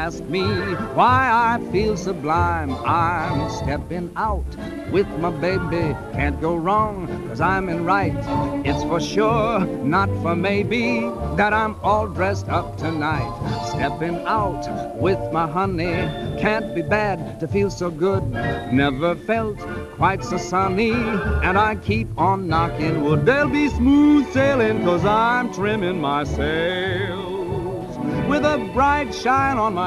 ask me why I feel sublime. I'm stepping out with my baby. Can't go wrong, 'cause I'm in right. It's for sure, not for maybe, that I'm all dressed up tonight. Stepping out with my honey. Can't be bad to feel so good. Never felt quite so sunny. And I keep on knocking wood. There'll be smooth sailing, 'cause I'm trimming my sails with a bright shine on my